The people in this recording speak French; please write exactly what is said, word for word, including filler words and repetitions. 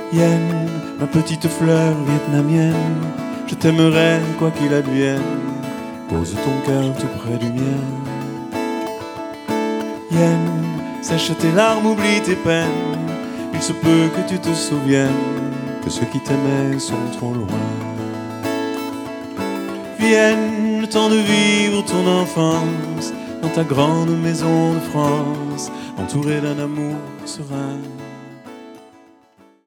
Yen, ma petite fleur vietnamienne, je t'aimerai quoi qu'il advienne. Pose ton cœur tout près du mien. Yen, sèche tes larmes, oublie tes peines. Il se peut que tu te souviennes que ceux qui t'aimaient sont trop loin. Vienne, le temps de vivre ton enfance dans ta grande maison de France, entourée d'un amour serein.